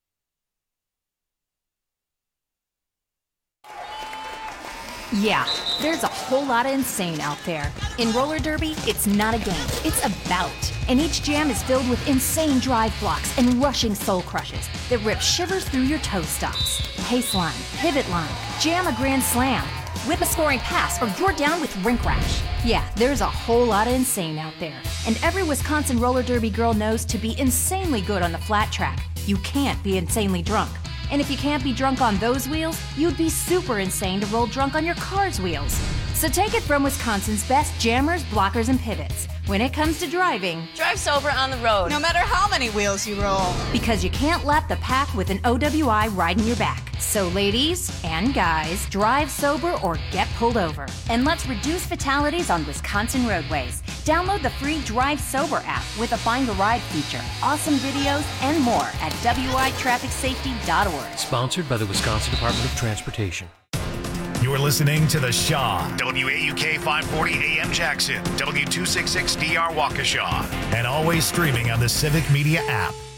Yeah. There's a whole lot of insane out there. In roller derby, it's not a game, it's a bout. And each jam is filled with insane drive blocks and rushing soul crushes that rip shivers through your toe stops. Pace line, pivot line, jam a grand slam, whip a scoring pass, or you're down with rink rash. Yeah, there's a whole lot of insane out there. And every Wisconsin roller derby girl knows to be insanely good on the flat track, you can't be insanely drunk. And if you can't be drunk on those wheels, you'd be super insane to roll drunk on your car's wheels. So take it from Wisconsin's best jammers, blockers, and pivots. When it comes to driving, drive sober on the road, no matter how many wheels you roll. Because you can't lap the pack with an OWI riding your back. So ladies and guys, drive sober or get pulled over. And let's reduce fatalities on Wisconsin roadways. Download the free Drive Sober app with a Find a Ride feature, awesome videos, and more at witrafficsafety.org. Sponsored by the Wisconsin Department of Transportation. You're listening to The Shaw, WAUK 540 AM Jackson, W266DR Waukesha, and always streaming on the Civic Media app.